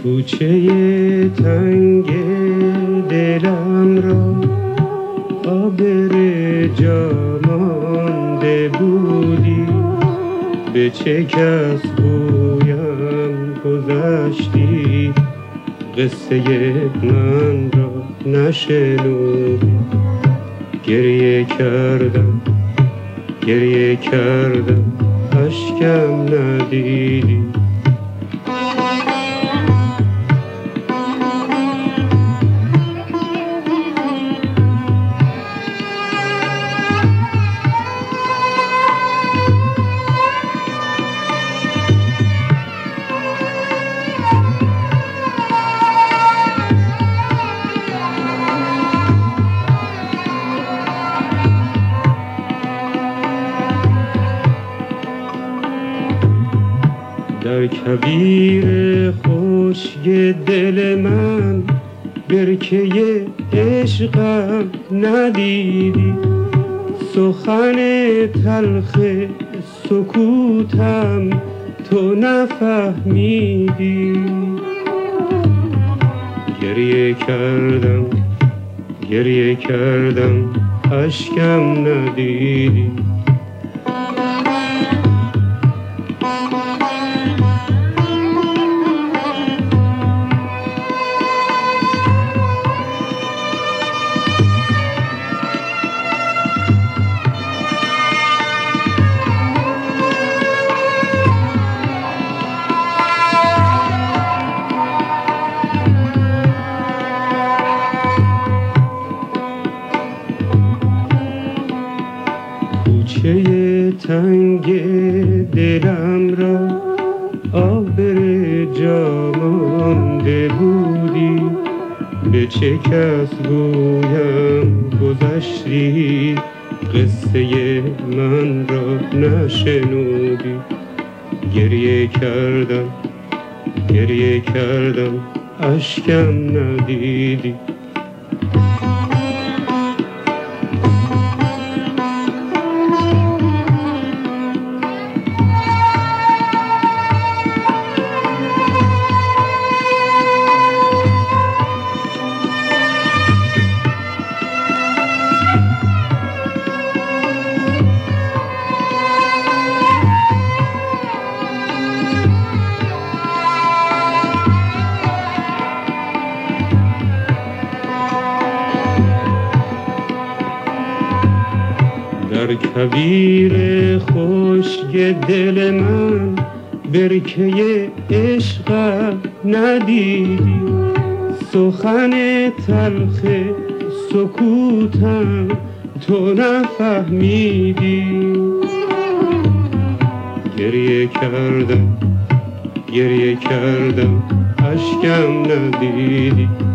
کوچه تنگ دلم را آبر جا مانده بودی، به چه کس گویم گذشتی، قصه من را نشنودی. گریه کردم گریه کردم اشکم ندیدی. در کویر خشک دل من برکه عشقم ندیدی، سخن تلخ سکوتم تو نفهمیدی. گریه کردم گریه کردم اشکم ندیدی. کوچه تنگ دلم را آبر جا مانده بودی، به چه کس گویم گذشتی، قصه من را نشنودی. گریه کردم اشکم ندیدی. در کویر خشک دل من برکه عشقم ندیدی، سخن تلخ سکوتم تو نفهمیدی. گریه کردم اشکم ندیدی.